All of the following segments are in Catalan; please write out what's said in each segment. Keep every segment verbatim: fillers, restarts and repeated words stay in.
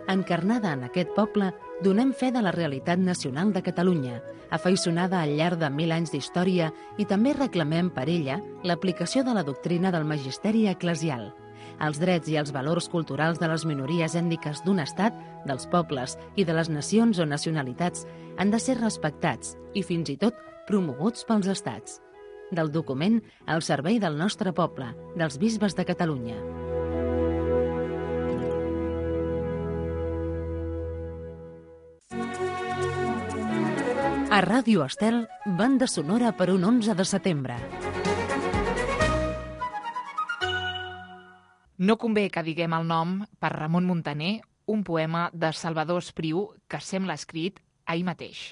Encarnada en aquest poble, donem fe de la realitat nacional de Catalunya, afaiçonada al llarg de mil anys d'història, i també reclamem per ella l'aplicació de la doctrina del magisteri eclesial. Els drets i els valors culturals de les minories ètniques d'un estat, dels pobles i de les nacions o nacionalitats han de ser respectats i fins i tot promoguts pels estats. Del document al servei del nostre poble, dels bisbes de Catalunya. A Ràdio Estel, banda sonora per un onze de setembre. No convé que diguem el nom per Ramon Muntaner, un poema de Salvador Espriu que sembla escrit ahir mateix.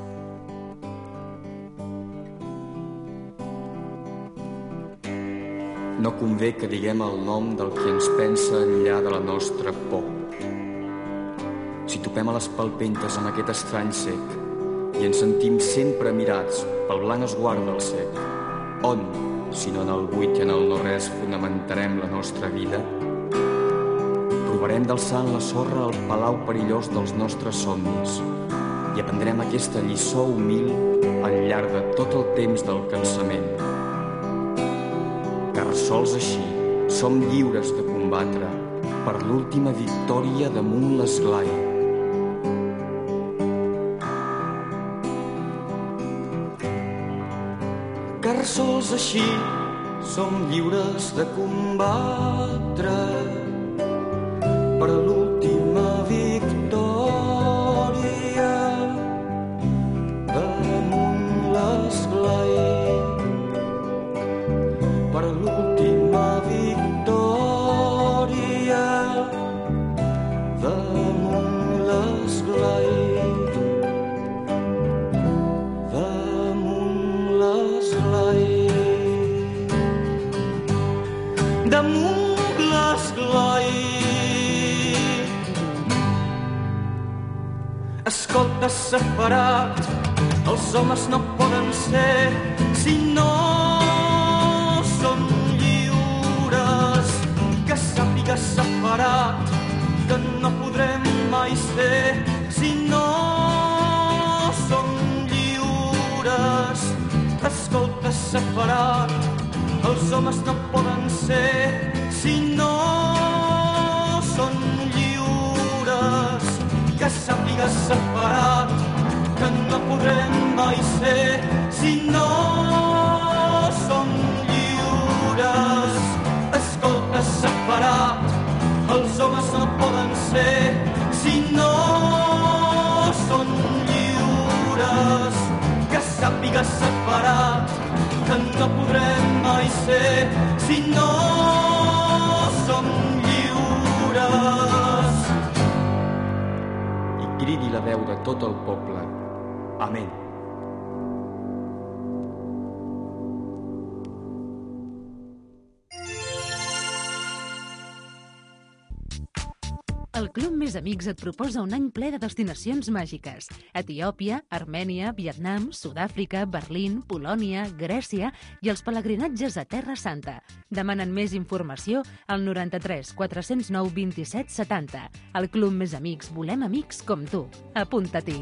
No convé que diguem el nom del qui ens pensa enllà de la nostra por. Si topem a les palpentes amb aquest estrany cec i ens sentim sempre mirats pel blanc esguard del cec, on, si no en el buit i en el no-res, fonamentarem la nostra vida? Provarem d'alçar en la sorra el palau perillós dels nostres somnis i aprendrem aquesta lliçó humil al llarg de tot el temps del cansament. Car sols així som lliures de combatre per l'última victòria damunt l'esglai. Car sols així som lliures de combatre per l'última victòria damunt l'esglai. Per l'última victòria damunt l'esglai. Damunt l'esglai. Escolta, separat, els homes no poden ser si no són lliures. Que sàpiga, separat, que no podrem mai ser si no som lliures. Escolta, separat, els homes no poden ser si no són lliures. Que sàpiga, separat, que no podrem mai ser si no som lliures. Escolta, separat, els homes no poden ser si no són lliures. Que sàpiga, separat, que no podrem mai ser si no som lliures. I cridi la veu de tot el poble. Amén. El Club Més Amics et proposa un any ple de destinacions màgiques. Etiòpia, Armènia, Vietnam, Sud-àfrica, Berlín, Polònia, Grècia i els pelegrinatges a Terra Santa. Demanen més informació al noranta-tres quatre-cents nou vint-i-set setanta. El Club Més Amics, volem amics com tu. Apunta-t'hi.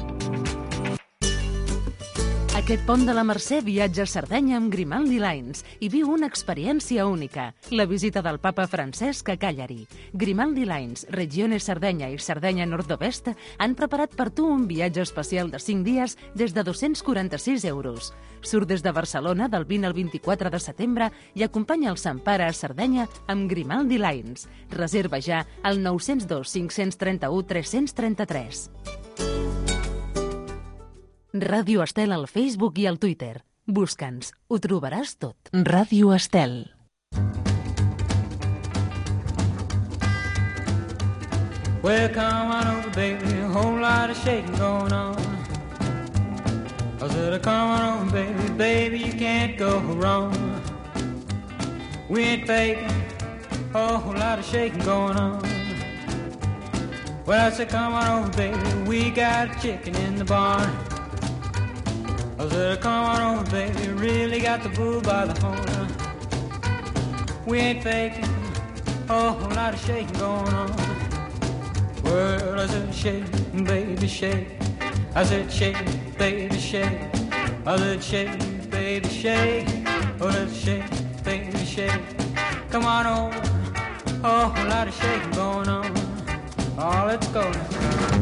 Aquest pont de la Mercè viatja a Sardenya amb Grimaldi Lines i viu una experiència única, la visita del papa Francesc a Cagliari. Grimaldi Lines, Regione Sardenya i Sardenya Nord-Oest han preparat per tu un viatge especial de cinc dies des de dos-cents quaranta-sis euros. Surt des de Barcelona del vint al vint-i-quatre de setembre i acompanya el Sant Pare a Sardenya amb Grimaldi Lines. Reserva ja al nou zero dos cinc tres u tres tres tres. Ràdio Estel al Facebook i al Twitter. Busca'ns, ho trobaràs tot. Ràdio Estel. Well, come on over, baby, a whole lot of shaking going on. I said, come on over, baby, baby, you can't go wrong. We ain't faking, a whole lot of shaking going on. Well, I said, come on over, baby, we got a chicken in the barn. I said, come on over, baby, really got the bull by the horn. We ain't faking, a whole lot of shaking going on. Well, I said, shake, baby, shake. I said, shake, baby, shake. I said, shake, baby, shake. Oh, let's shake, baby, shake. Come on over. Oh, a lot of shaking going on. Oh, let's go now.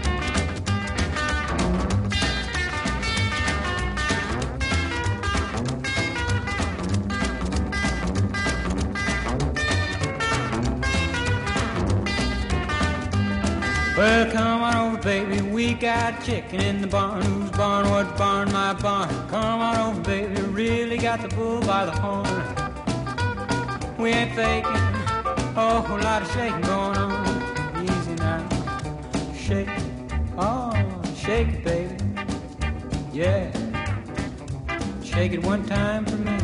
Well, come on over, baby, we got chicken in the barn. Whose barn? What barn? My barn. Come on over, baby, really got the bull by the horn. We ain't faking, oh, a lot of shaking going on. Easy now, shake, oh, shake it, baby, yeah. Shake it one time for me.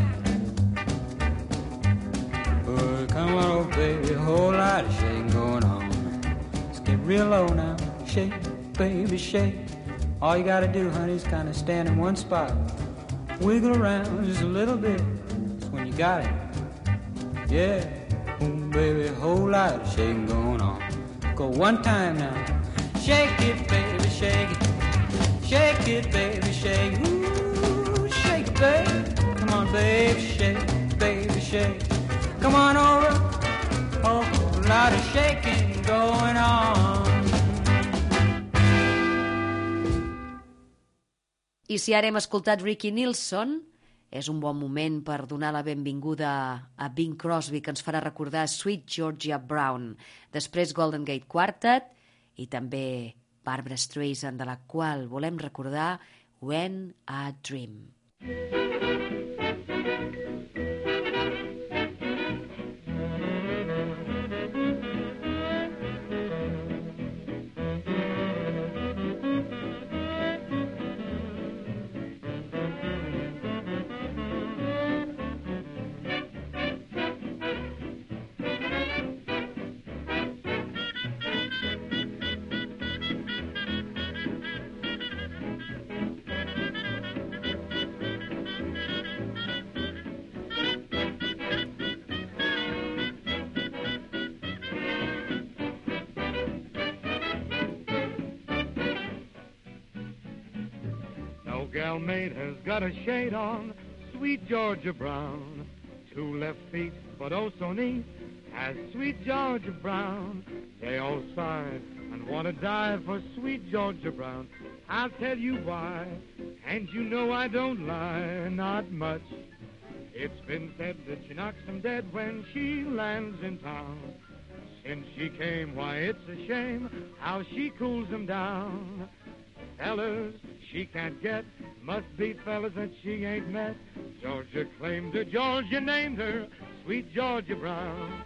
Oh, come on over, baby, a whole lot of shaking going on. Get real low now, shake, baby, shake. All you gotta do, honey, is kinda stand in one spot. Wiggle around just a little bit. That's when you got it. Yeah, ooh, baby, a whole lot of shaking going on. Go one time now. Shake it, baby, shake it. Shake it, baby, shake it. Ooh, shake it, baby. Come on, baby, shake it, baby, shake it. Come on over. Oh, a lot of shaking going on. I si ara hem escoltat Ricky Nelson, és un bon moment per donar la benvinguda a Bing Crosby, que ens farà recordar Sweet Georgia Brown, després Golden Gate Quartet i també Barbra Streisand, de la qual volem recordar When I Dream. Galmaid has got a shade on, sweet Georgia Brown. Two left feet, but oh so neat, has sweet Georgia Brown. They all sigh and want to die for sweet Georgia Brown. I'll tell you why, and you know I don't lie, not much. It's been said that she knocks them dead when she lands in town. Since she came, why, it's a shame how she cools them down. Fellas she can't get, must be fellas that she ain't met. Georgia claimed her, Georgia named her, sweet Georgia Brown.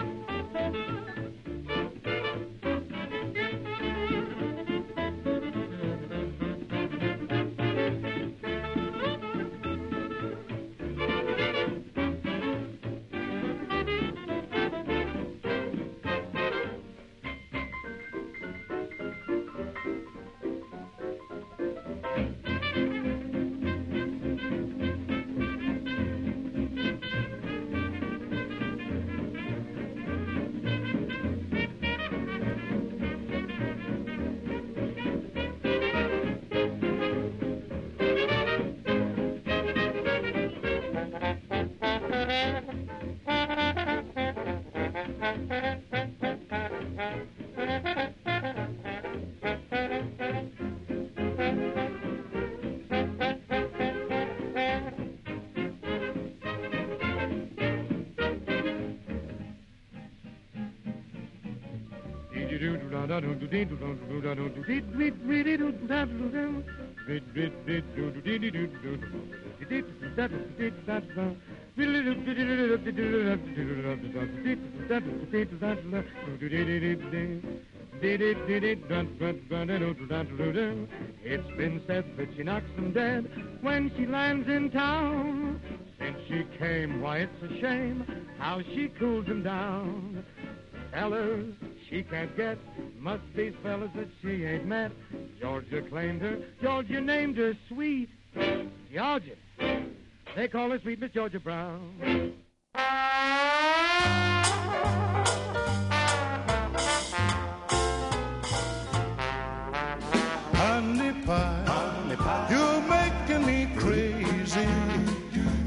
It's been said that she knocks them dead when she lands in town. Since she came, why, it's a shame how she cools them down. Fellas she can't get, must be fellas that she ain't met. Georgia claimed her, Georgia named her sweet Georgia. They call her sweet Miss Georgia Brown.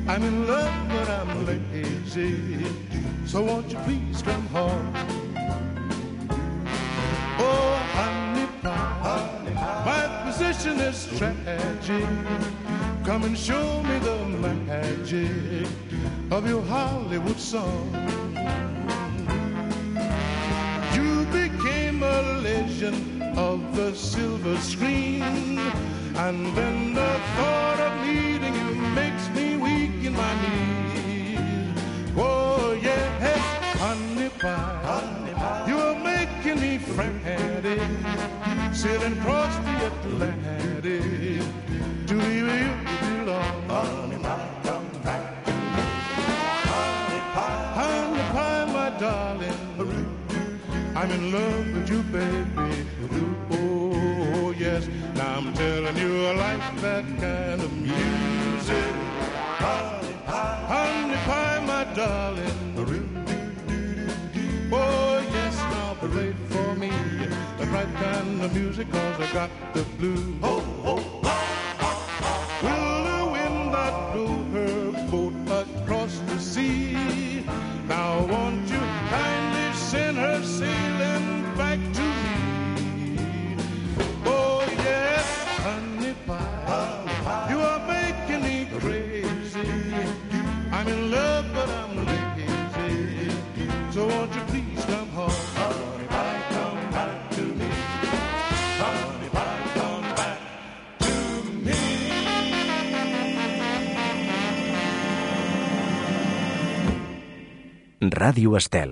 I'm in love, but I'm lazy. So won't you please come home? Oh, honey pie, honey pie, my position is tragic. Come and show me the magic of your Hollywood song. You became a legend of the silver screen, and then the thought of meeting you makes me weak in my knees. Oh yeah, honey pie, honey pie, you are making me frantic, sailing across the Atlantic to where you belong. Honey pie, come back to me. Honey pie, honey pie, my darling, I'm in love with you, baby. Oh yes, now I'm telling you I like that kind of music. Honey pie, honey pie, my darling. Oh yes, now play for me the right kind of music, 'cause I got the blues. Oh, oh, oh. Will the wind that blew her boat across the sea, now won't you kindly send her sailing back to me? Oh yes, honey pie, honey pie, you are making me crazy. I'm in love, but I'm lazy. So won't you please come home? Honey pie, come back to me. Honey pie, come back to me. Ràdio Estel.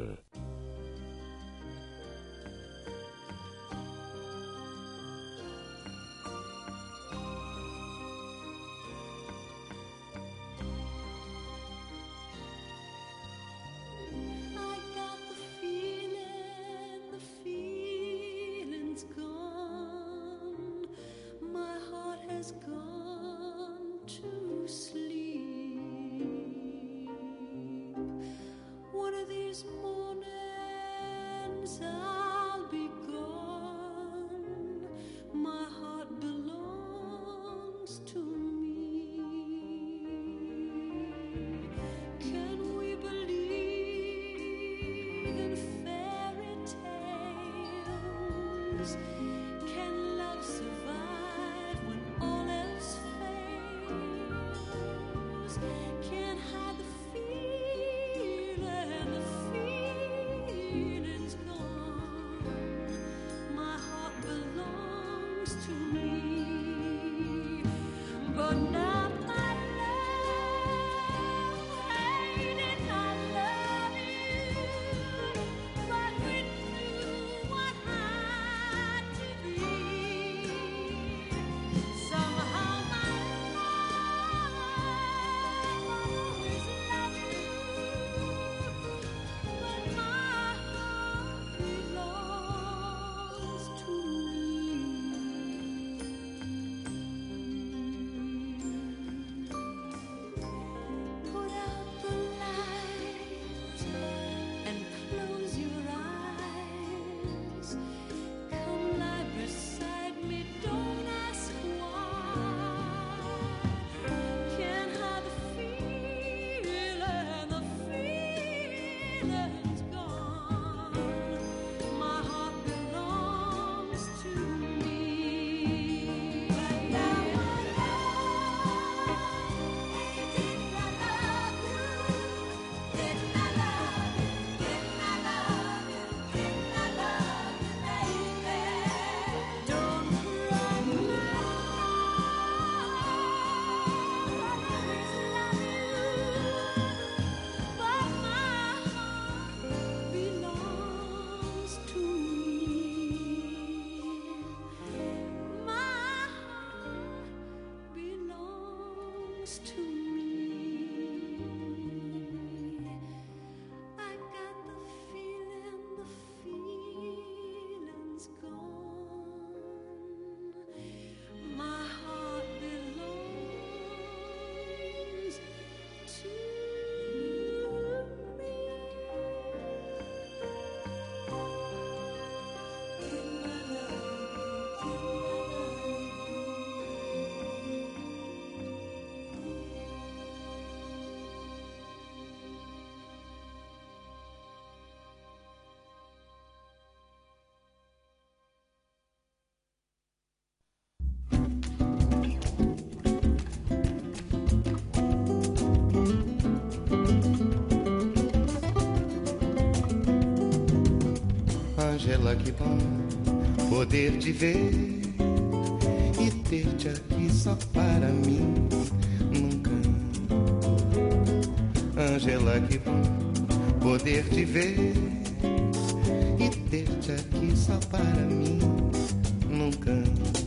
Ângela, que bom poder te ver e ter-te aqui só para mim num canto. Ângela, que bom poder te ver e ter-te aqui só para mim num canto.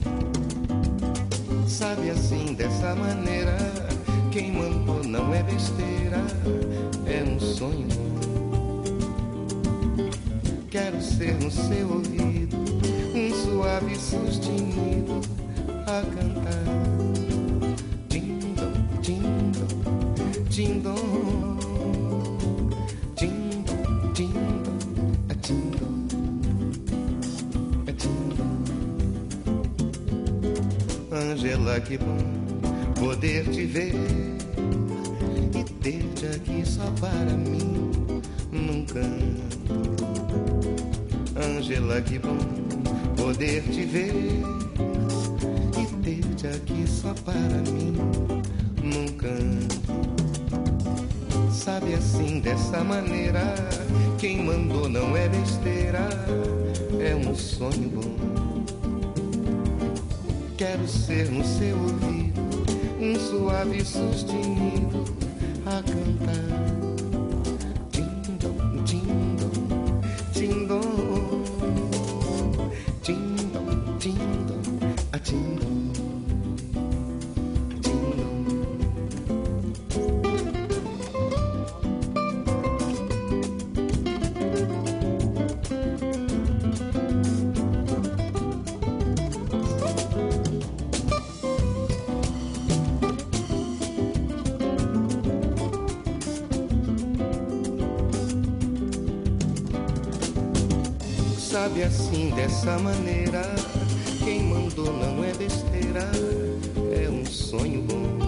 Sabe, assim, dessa maneira, quem mandou não é besteira, é um sonho. Quero ser no seu ouvido um suave sustenido a cantar. Tim-dom, tim-dom, tim-dom, tim-dom, tim-dom, a tim-dom, a tim-dom. Ângela, que bom poder te ver e ter-te aqui só para mim num canto. Ângela, que bom poder te ver e ter-te aqui só para mim num canto. Sabe, assim, dessa maneira, quem mandou não é besteira, é um sonho bom. Quero ser no seu ouvido um suave sustenido a cantar. Tim-dom, tim-dom, tim-dom, tim-dom, tim-dom, a tim-dom, tim-dom. Sabe, assim, dessa maneira, quem mandou não é besteira, é um sonho bom.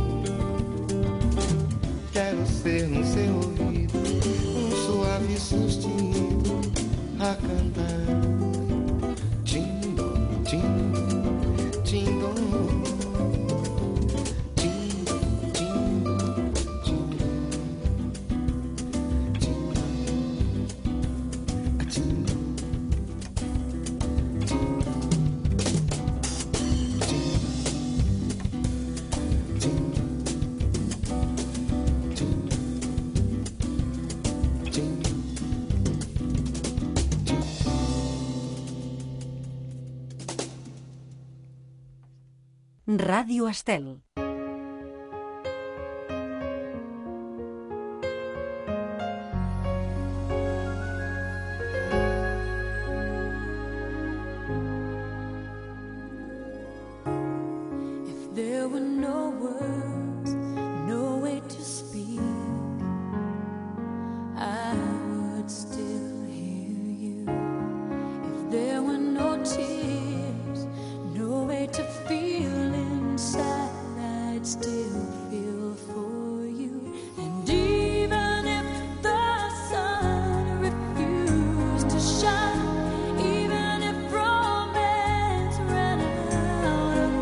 Quero ser no seu ouvido um suave sustenido a cantar. Tim-dom, tim-dom, tim-dom, tim-dom, tim-dom, tim-dom, tim-dom, a tim-dom. Ràdio Estel. If there were no words, no way to speak, I would still hear you. If there were no tears, no way to feel inside, I'd still feel for you. And even if the sun refused to shine, even if romance ran out of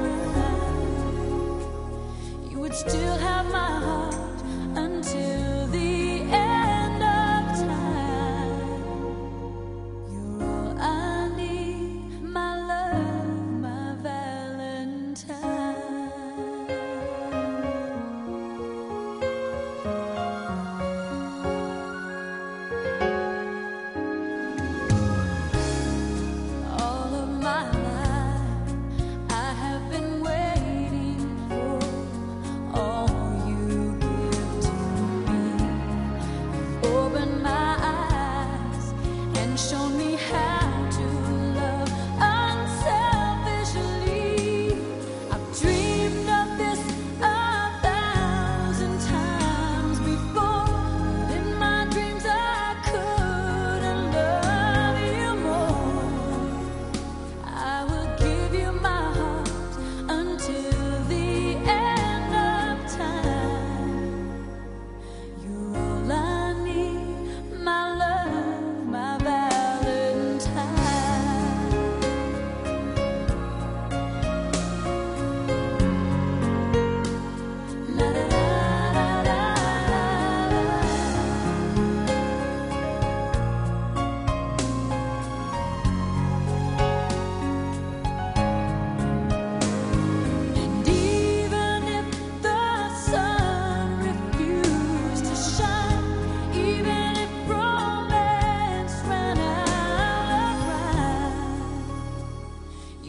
life, you would still have my heart until the end of time. You're all I need, my love, my Valentine. All of my life I have been waiting for all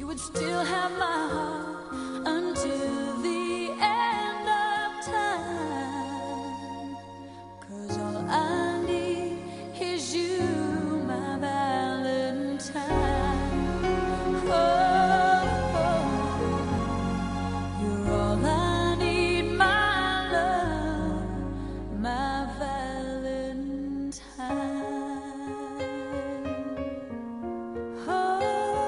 would still have my heart until the end of time. 'Cause all I need is you, my Valentine. Oh, oh, you're all I need, my love, my Valentine. Oh,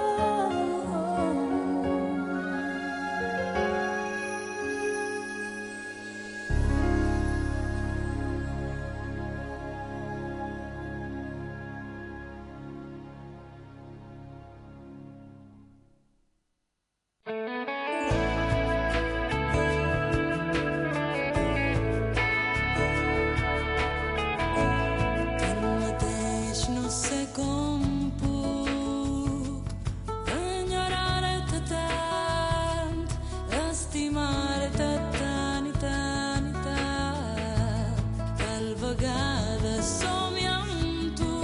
tanmateix no sé com puc enyorar-te tant, estimar-te tant i tant i tant. Tal vegada somio amb tu,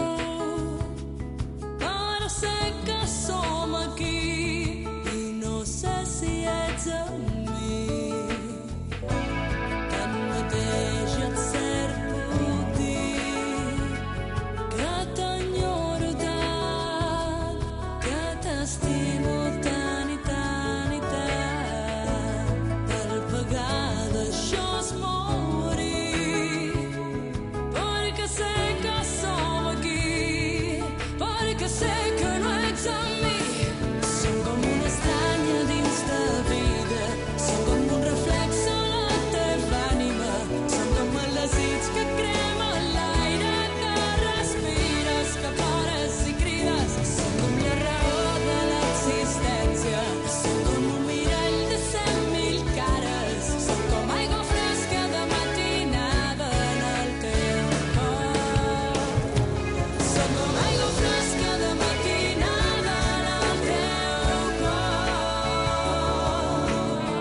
però sé que som aquí i no sé si ets amb mi. Tanmateix et cert puc dir que t'enyoro tant, que t'estimo tant i tant i tant. Tal vegada això és morir, perquè sé que som aquí, perquè sé que no ets amb mi. Som com una estranya dins de vida, som com un reflex a la teva ànima, som com el desig que crema l'aire que respires, que plores i crides. Som com la raó de l'existència, som com un mirall de cent mil cares, som com aigua fresca de matinada en el teu cor. Som com aigua fresca de matinada en el teu cor.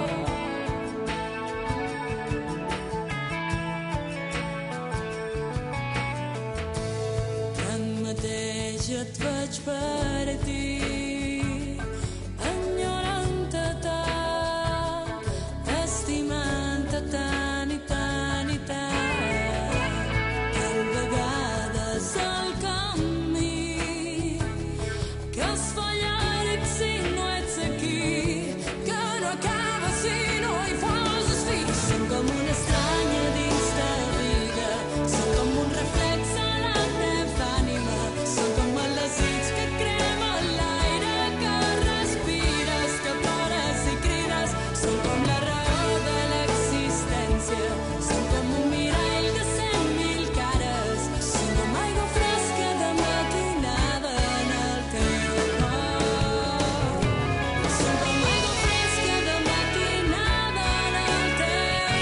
Tanmateix et veig per ti, enyorant-te tant, estimant-te tant i tant i tant. Tal vegada és el camí que es fa llarg si no ets aquí, que no acaba si no hi poses fi. Som com una estranya dins de vida, som com un reflex a la teva ànima, som com el desig que crema l'aire que respires, que plores i crides. Som com la raó de l'existència, som com un mirall de cent mil cares, som com aigua fresca de matinada en el teu cor. Som com aigua fresca de matinada en el teu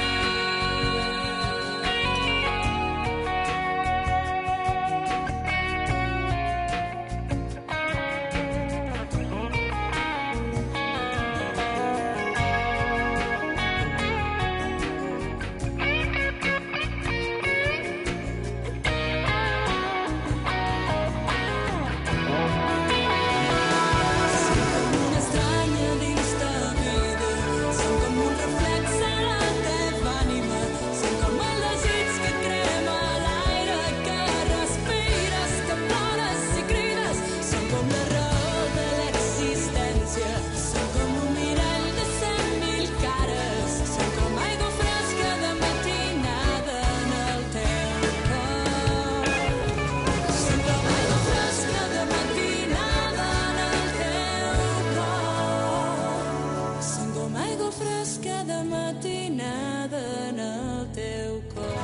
Som com una estranya dins de vida, som com un reflex a la teva ànima, som com el desig que crema l'aire que respires, que plores i crides. Som com la raó de l'existència, som com un mirall de cent mil cares, som com aigua fresca de matinada en el teu cor. Som com aigua fresca de matinada en el teu cor. Som com aigua fresca de matinada en el teu cor.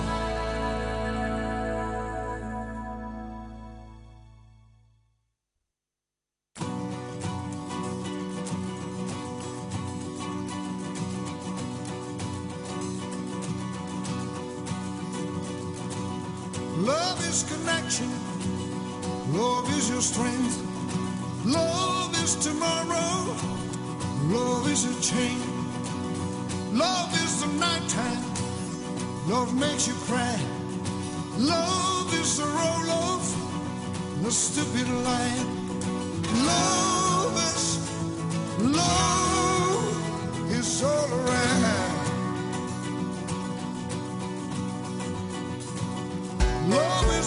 Love is connection. Love is your strength. Love is tomorrow. Love is a chain. Love is the nighttime. Love makes you cry. Love is the roll of the stupid lie. Love is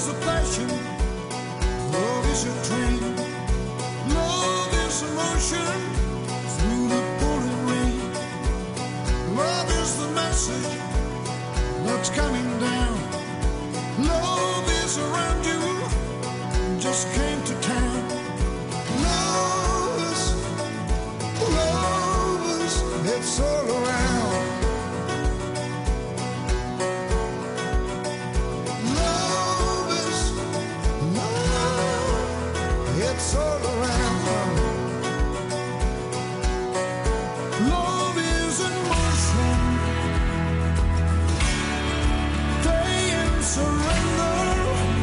is a passion, love is a train, love is emotion through the pouring rain. Love is the message that's coming down. Love is around you, just came to town. Love is, love is, it's all around. Love is, love, it's all around. Love is in motion, day in surrender,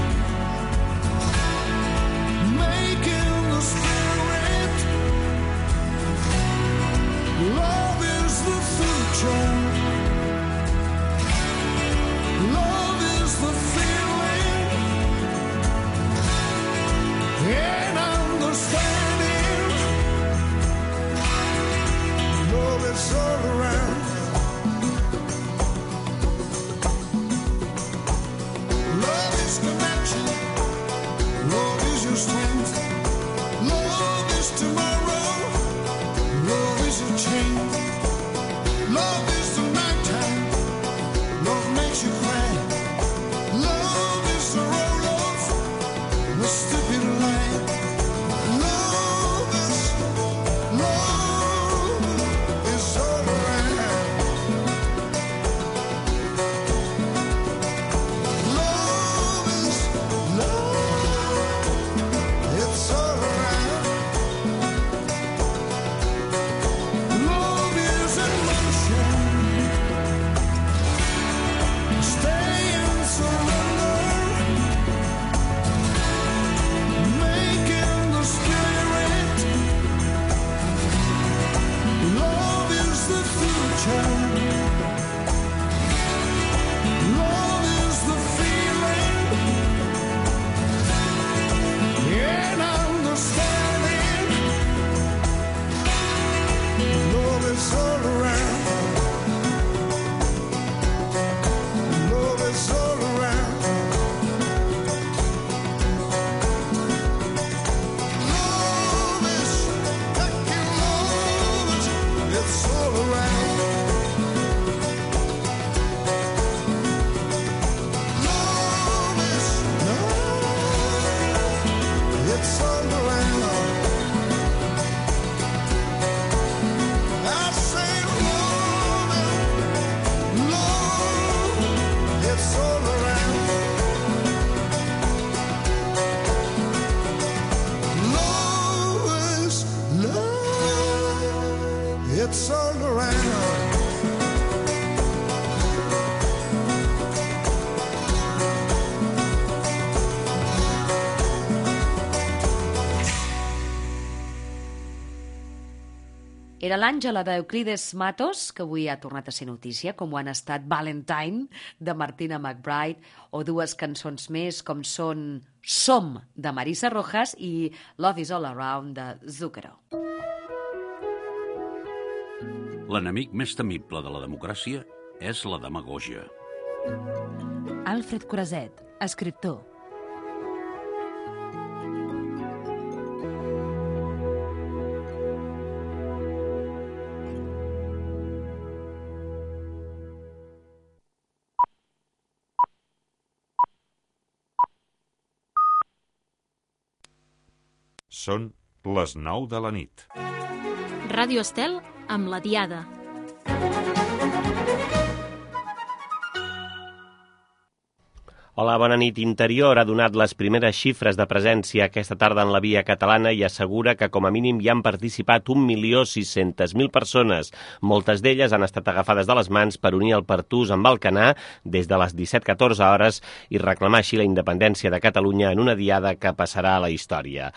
making the spirit. Love is the future. Love is the feeling and understanding. Love is all around. Love is connection. Love is your strength. Love is tomorrow. Love is a change. Love is the nighttime. Love makes you cry. Love is the roll off the stupid line. Love is, love is all around. Love is, love, it's all around. Love is in motion, stay in surrender, making the spirit. Love is the future. Love is the feeling and understanding. Love is all around. Love is all around. Love is, thank you, love is, it's all around. Love is, love, it's all around. I say love, love, it's all around. Love is love, it's all around. Era l'Àngela d'Euclides Matos, que avui ha tornat a ser notícia, com ho han estat Valentine, de Martina McBride, o dues cançons més, com són Som, de Marisa Rojas, i Love is All Around, de Zucchero. L'enemic més temible de la democràcia és la demagògia. Alfred Coraset, escriptor. Són les nou de la nit. Ràdio Estel amb la Diada. Hola, bona nit. Interior ha donat les primeres xifres de presència aquesta tarda en la via catalana i assegura que com a mínim hi han participat un milió sis-centes mil persones. Moltes d'elles han estat agafades de les mans per unir el Pertús amb Alcanar des de les disset catorze hores i reclamar així la independència de Catalunya en una diada que passarà a la història.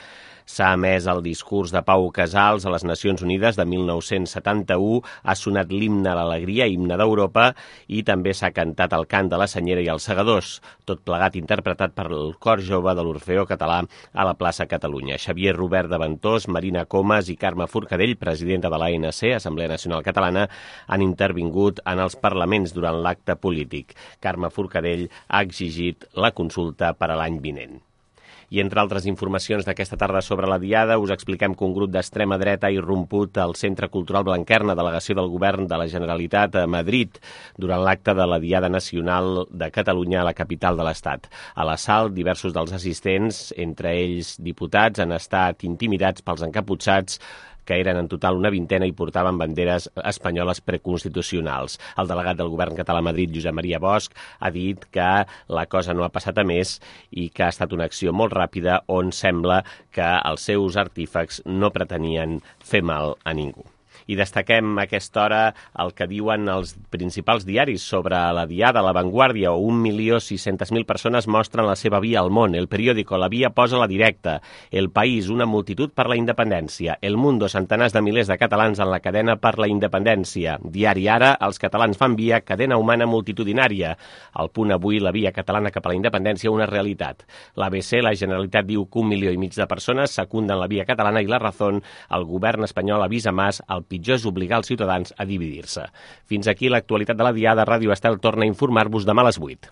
s'ha emès el discurs de Pau Casals a les Nacions Unides de mil nou-cents setanta-u, ha sonat l'himne a l'alegria, himne d'Europa, i també s'ha cantat el cant de la Senyera i els segadors, tot plegat interpretat per el cor jove de l'Orfeó Català a la plaça Catalunya. Xavier Robert de Ventós, Marina Comas i Carme Forcadell, presidenta de l'A N C, Assemblea Nacional Catalana, han intervingut en els parlaments durant l'acte polític. Carme Forcadell ha exigit la consulta per a l'any vinent. I entre altres informacions d'aquesta tarda sobre la Diada, us expliquem que un grup d'extrema dreta ha irromput al Centre Cultural Blanquerna, delegació del Govern de la Generalitat a Madrid, durant l'acte de la Diada Nacional de Catalunya a la capital de l'Estat. A l'assalt, diversos dels assistents, entre ells diputats, han estat intimidats pels encaputxats, que eren en total una vintena i portaven banderes espanyoles preconstitucionals. El delegat del govern català a Madrid, Josep Maria Bosch, ha dit que la cosa no ha passat a més i que ha estat una acció molt ràpida on sembla que els seus artífex no pretenien fer mal a ningú. I destaquem a aquesta hora el que diuen els principals diaris sobre la Diada. La Vanguardia, un milió sis-centes mil persones mostren la seva via al món. El Periódico, la via posa la directa. El País, una multitud per la independència. El Mundo, centenars de milers de catalans en la cadena per la independència. Diari Ara, els catalans fan via, cadena humana multitudinària. Al Punt Avui, la via catalana cap a la independència, una realitat. L'A B C, la Generalitat diu que un milió i mig de persones secunden la via catalana i La Razón, el govern espanyol avisa Mas, el pitjor és obligar els ciutadans a dividir-se. Fins aquí l'actualitat de la Diada. Ràdio Estel torna a informar-vos demà a les vuit.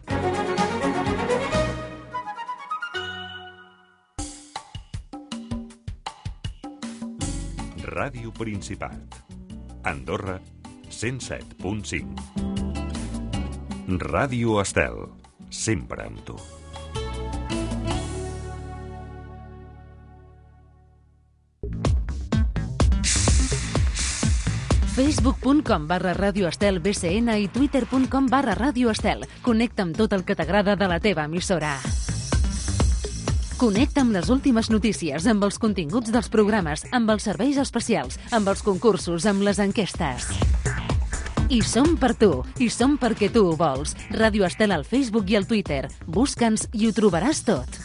Ràdio Principat. Andorra, cent set punt cinc. Ràdio Estel. Sempre amb tu. facebook punt com barra Ràdio Estel B C N i twitter punt com barra Ràdio Estel. Connecta amb tot el que t'agrada de la teva emissora. Connecta amb les últimes notícies, amb els continguts dels programes, amb els serveis especials, amb els concursos, amb les enquestes. I som per tu, i som perquè tu ho vols. Ràdio Estel al Facebook i al Twitter. Busca'ns i ho trobaràs tot.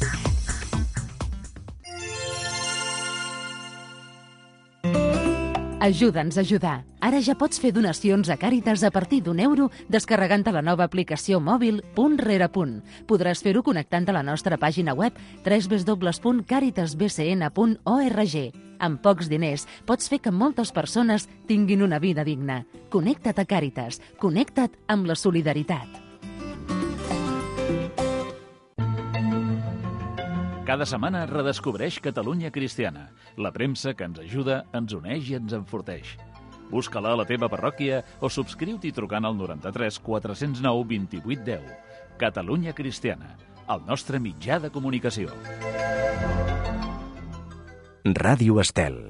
Ajuda'ns a ajudar. Ara ja pots fer donacions a Càritas a partir d'un euro descarregant-te la nova aplicació mòbil Punt Rere Punt. Podràs fer-ho connectant a la nostra pàgina web w w w punt caritas b c n punt org. Amb pocs diners pots fer que moltes persones tinguin una vida digna. Connecta't a Càritas. Connecta't amb la solidaritat. Cada setmana redescobreix Catalunya Cristiana, la premsa que ens ajuda, ens uneix i ens enforteix. Busca-la a la teva parròquia o subscriu-t'hi trucant al noranta-tres quatre-cents nou vint-i-vuit deu. Catalunya Cristiana, el nostre mitjà de comunicació. Ràdio Estel.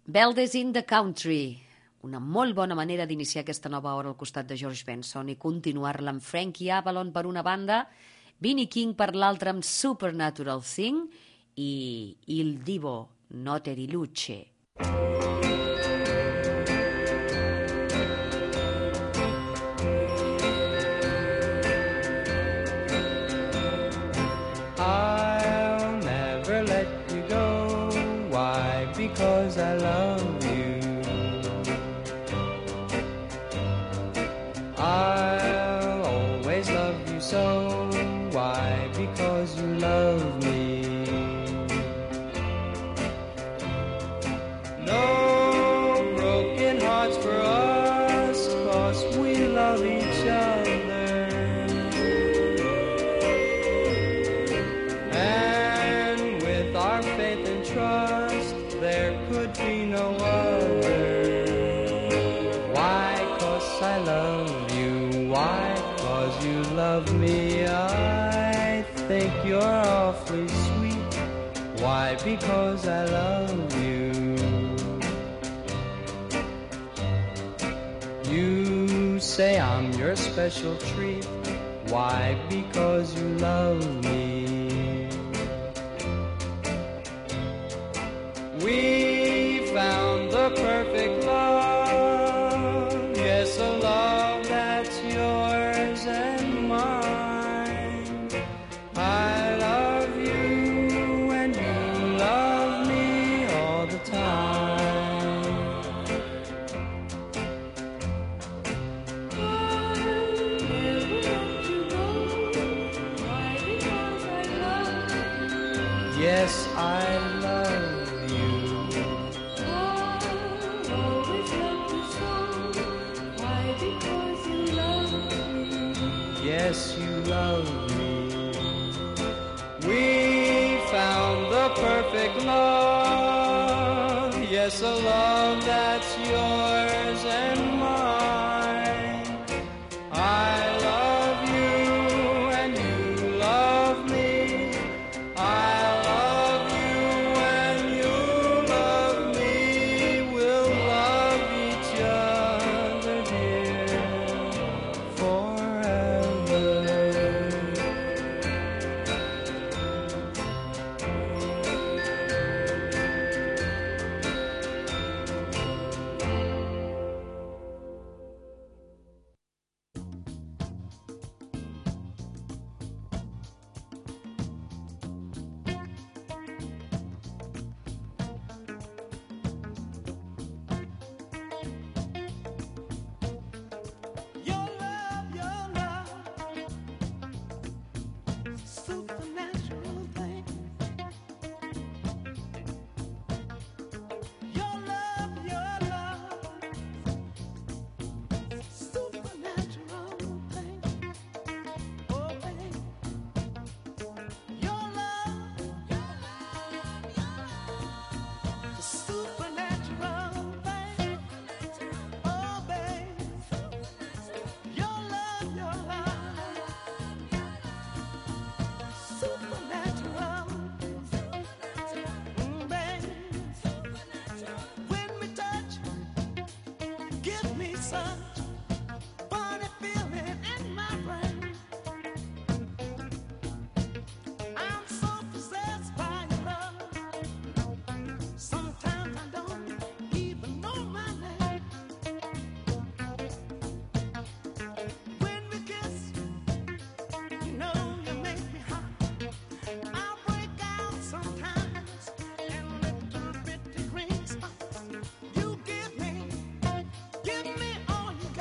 Beldes in the Country, una molt bona manera d'iniciar aquesta nova hora al costat de George Benson i continuar-la amb Frankie Avalon per una banda, Vinnie King per l'altra amb Supernatural Thing i Il Divo Notte di Luce. I'll never let you go. Why? Because I love you. I'll always love you so. Why? Because you love me. No broken hearts for us, 'cause we love each other. And with our faith and trust, there could be no other. Why? 'Cause I love you. Why? 'Cause you love me. I think you're awfully sweet. Why? Because I love you. You say I'm your special treat. Why? Because you love me. We found the perfect love. Yes, a love that's yours and mine. I love you and you love me all the time. Yes, I love you. I'll always love you so. Why? Because you love me. Yes, you love me. We found the perfect love. Yes, a love that's yours and mine. I love you and you love me. I love you and you love me. We'll love each other, dear, forever. Give me all you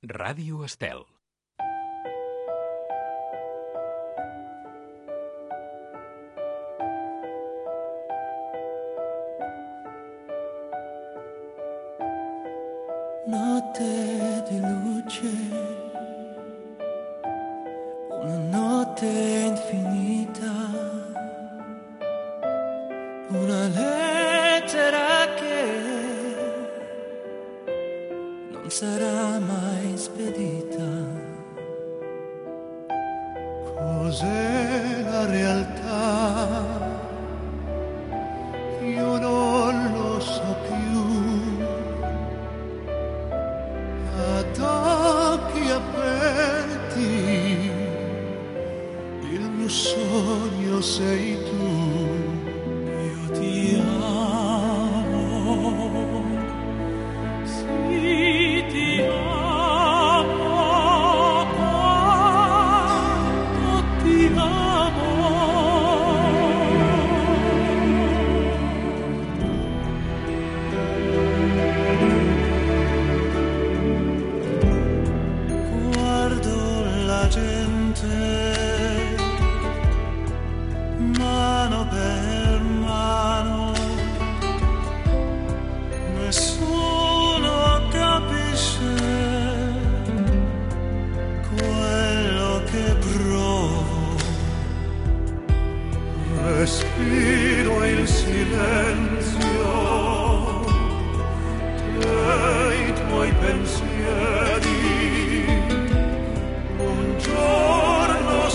Ràdio Estel. Notte di luce, una notte infinita, una lettera che non sarà mai spedita. Cos'è la realtà? Io non lo so più. Ad occhi aperti il mio sogno sei tu. Io ti amo, sì ti amo, quanto ti amo. Guardo la gente mano per mano, nessuno capisce quello che provo. Respiro il silenzio dei tuoi pensieri. Un giorno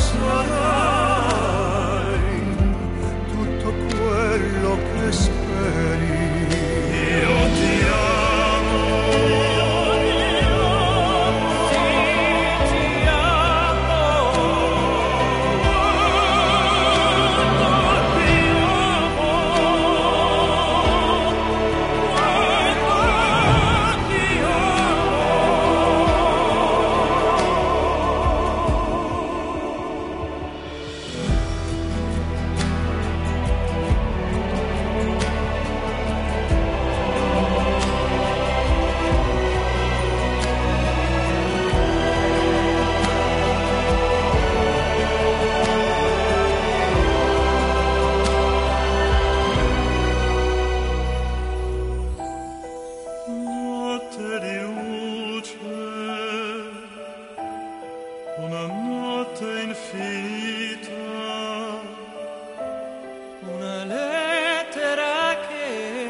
sarai tutto quello che speri. Io ti amo, sì ti amo, quanto ti amo, quanto ti notte di luce, una notte infinita, una lettera che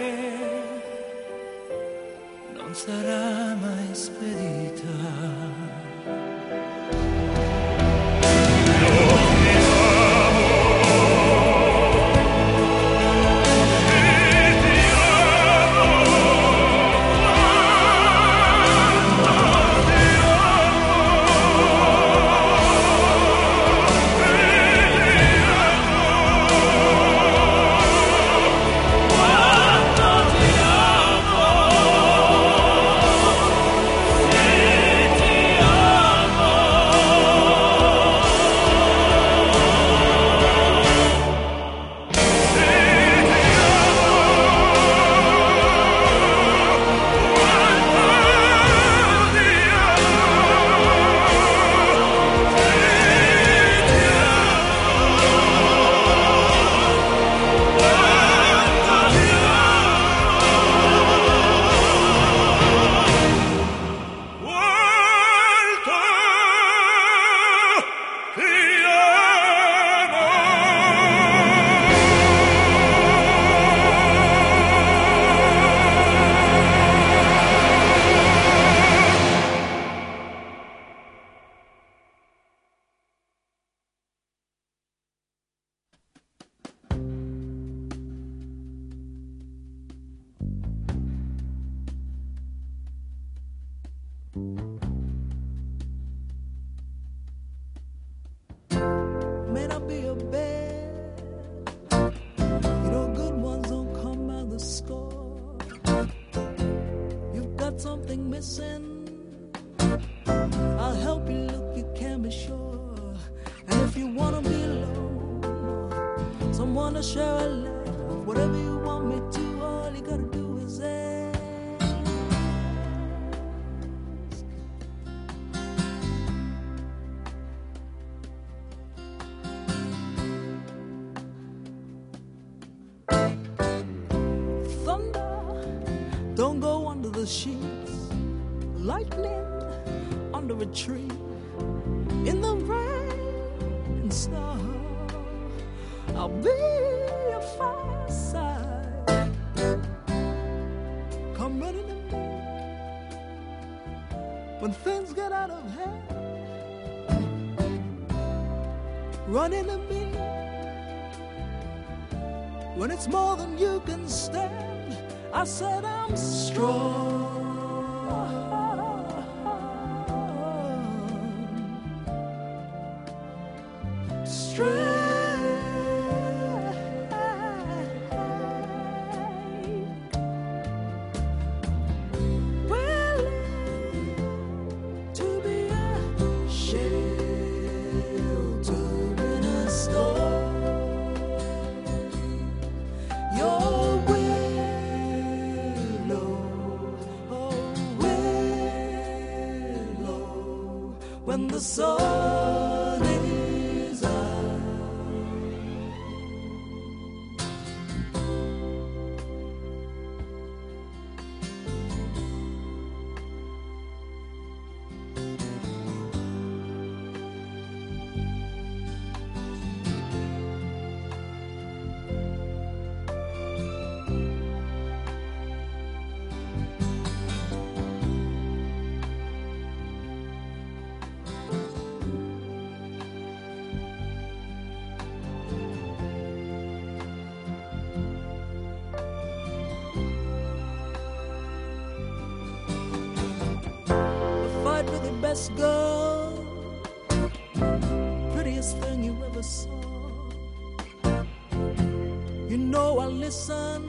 non sarà mai spedita. May not be a bed, you know good ones don't come by the score. You've got something missing, I'll help you look, you can be sure. And if you wanna be alone, someone to share a laugh, whatever you want me to, all you gotta do is ask. sheets, lightning under a tree, in the rain and snow. I'll be a fireside. Come running to me when things get out of hand. Running to me when it's more than you can stand. I said I'm strong. Strength. When the sun is out. Best girl, prettiest thing you ever saw. You know I listen,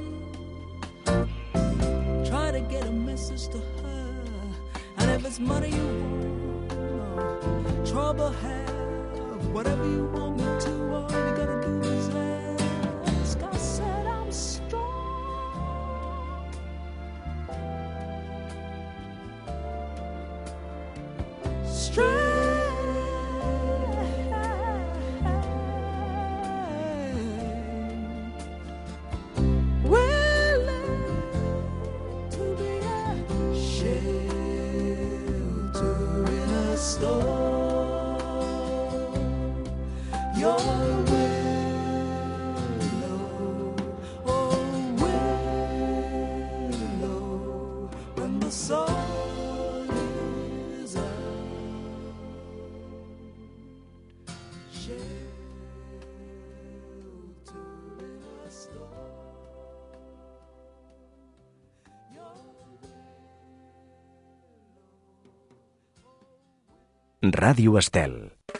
try to get a message to her. And if it's money you want, or trouble have, whatever you want me to, all you gotta do is ask. I said I'm strong. Ràdio Estel.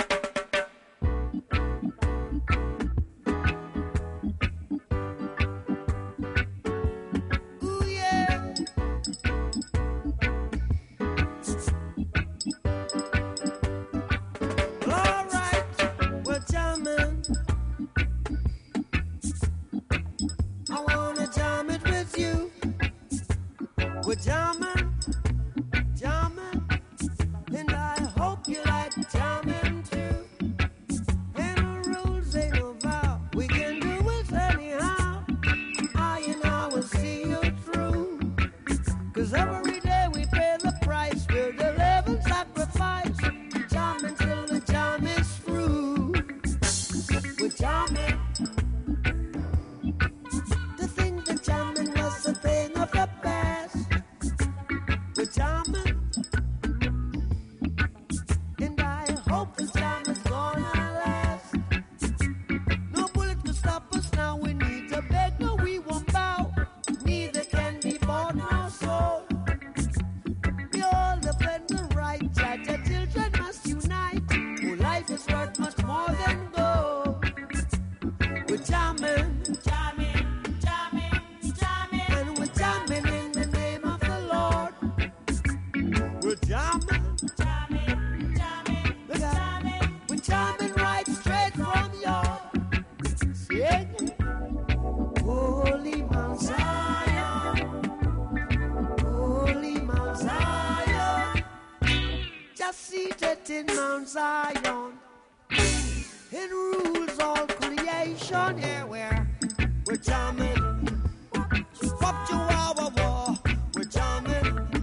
in Mount Zion. It rules all creation. Yeah, we're, we're jamming. Pop Chihuahua war. We're jamming.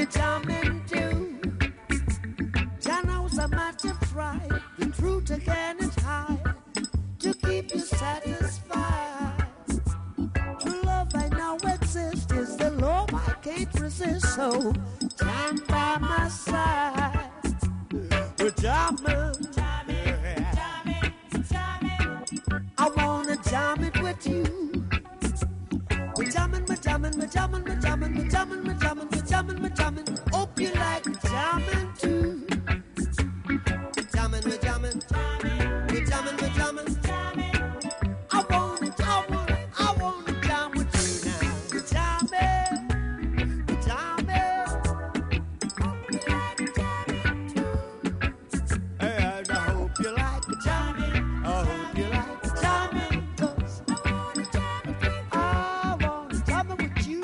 jamming too. Jah knows how much you try, the truth again is high, to keep you satisfied. True love I know exists, is the love I can't resist, so stand by my side. We're jamming, jamming, jamming, jamming. I wanna jam it with you. We're jamming, we're jamming, we're jamming, we're jamming, we're jamming, we're jamming, we're jamming, we're jamming. Hope you like jamming too. We're jamming, we're jamming, we're jamming, we're jamming. I wanna, I wanna, I wanna jam with you now. We're jamming, we're jamming. And I hope you like jamming. I hope you like jamming, 'cause I wanna jam with you.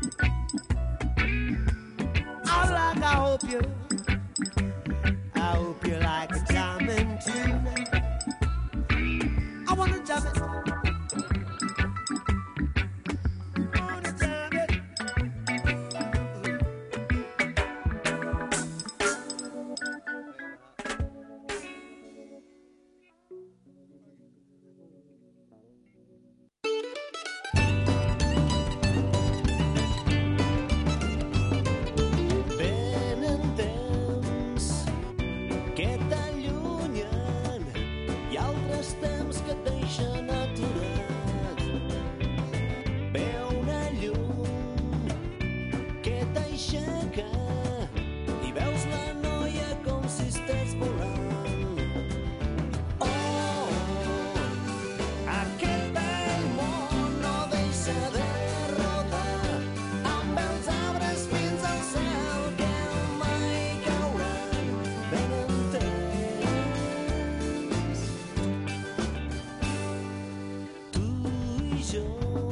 I like, I hope you, I hope you like jamming too. I wanna jam it. I wanna jam it. Venen temps que t'allunyen i altres temps que et deixen aturat. Ve una llum que t'aixeca i veus la noia com si estigués volant. Oh, aquest bell món no deixa de rodar amb els arbres fins al cel que mai cauran. Venen temps. Tu i jo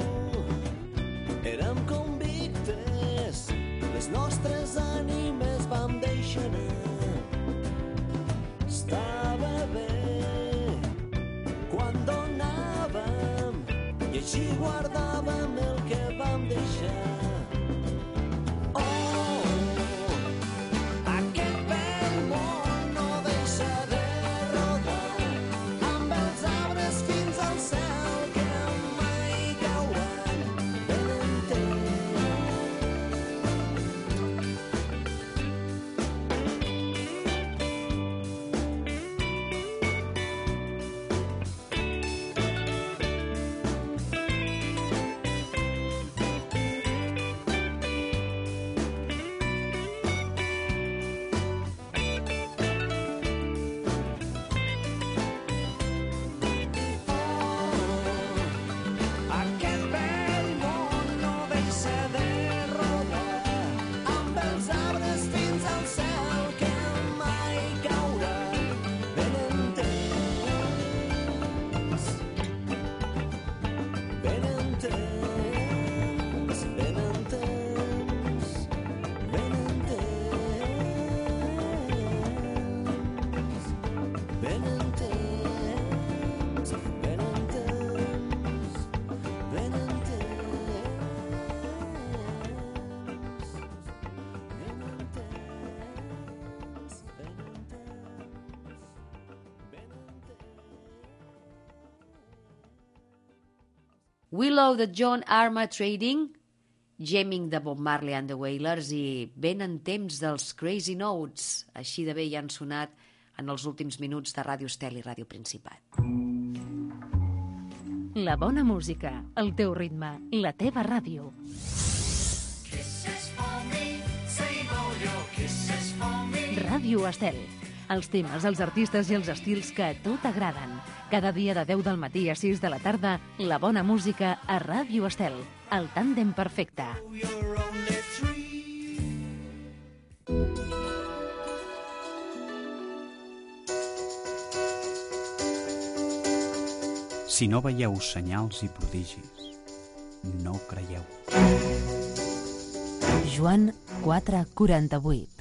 érem convictes, les nostres ànimes vam deixar anar. Estava bé quan donàvem i així guardàvem el que vam deixar. Oh, aquest bell món no deixa de rodar amb els arbres fins al cel que mai cauran. Venen temps. Aquest bell món no deixa de rodar amb els arbres fins al cel que mai cauran. Venen temps. Venen temps. Venen temps. Venen temps. Venen temps. Venen temps. Venen Willow de John Arma Trading, Jamming de Bob Marley and the Wailers i Venen temps dels Crazy Notes. Així de bé ja han sonat en els últims minuts de Ràdio Estel i Ràdio Principat. La bona música, el teu ritme, la teva ràdio. Ràdio Estel. Els temes, els artistes i els estils que a tu t'agraden. Cada dia de deu del matí a sis de la tarda, la bona música a Ràdio Estel. El tàndem perfecte. Si no veieu senyals i prodigis, no creieu. Joan quatre quaranta-vuit.